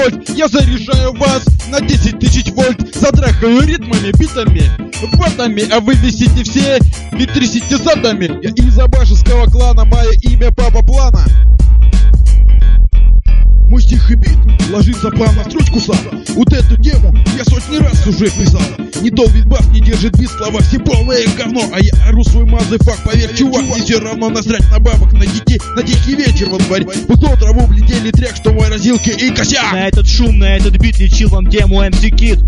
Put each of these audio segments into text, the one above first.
вольт. Я заряжаю вас на 10 000 вольт. Затрахаю ритмами, битами, батами, а вы висите все и трясите задами. Я из абашевского клана, мое имя Папа Плана. Мой стих и бит ложится прямо на строчку сада. Вот эту тему я сотни раз уже писал. Не долбит бас, не держит бит, слова все полное говно. А я ору свой мазафак, поверь, чувак, мне все равно насрать на бабок, на детей, на тихий вечер во дворе. Пукло траву влетели трек, что мой разилки и косяк. На этот шум, на этот бит лечил вам тему MC Kid.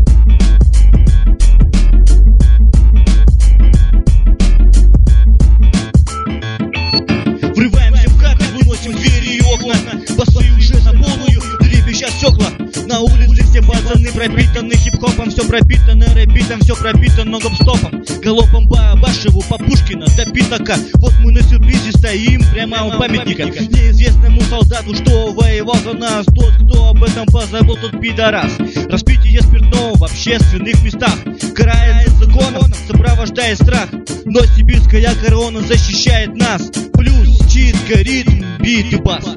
Врываемся в хаты, выносим двери и окна. Басы уже на полную, дребезжат стекла. На улице все пацаны пропитаны хип-хопом, все пропитано рэпитом, все пропитано гоп-стопом. Галопом по Абашеву, по Пушкина до Пятака. Вот мы на сюрпризе стоим прямо у памятника неизвестному солдату, что воевал за нас. Тот, кто об этом позабыл, тот пидорас. Распитие спиртного в общественных местах карается законом, сопровождает страх. Но сибирская корона защищает нас. Плюс читка, ритм, бит и бас.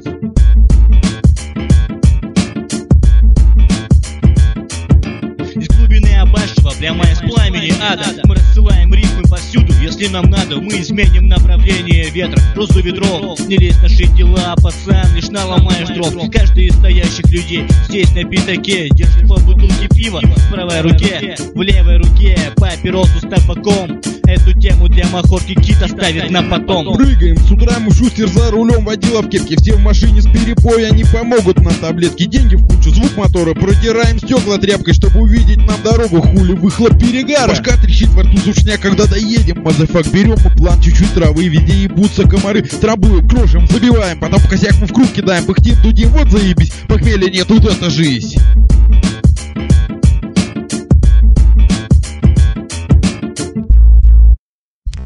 Из глубины Абашева, прямо из пламени ада, мы рассылаем рифмы повсюду. Если нам надо, мы изменим направление ветра. Розу ветров, не лезь в наши дела, пацан, лишь наломаешь дров. Каждый из стоящих людей здесь на пятаке держит по бутылке пива в правой руке, в левой руке папиросу с табаком. Эту тему для махорки Кит оставит на потом. Прыгаем с утра, мы шустер за рулем, водила в кепке. Все в машине с перепоя, они помогут нам таблетки. Деньги в кучу, звук мотора, протираем стекла тряпкой, чтобы увидеть нам дорогу. Хули выхлоп перегара, башка трещит во рту сушняк, когда доедем. Мазафак, берем мы план, чуть-чуть травы, везде ебутся комары. Трамбуем, крошим, забиваем, потом в косяк мы в круг кидаем. Пыхтим, дудим, вот заебись, похмелья нет, тут это жизнь.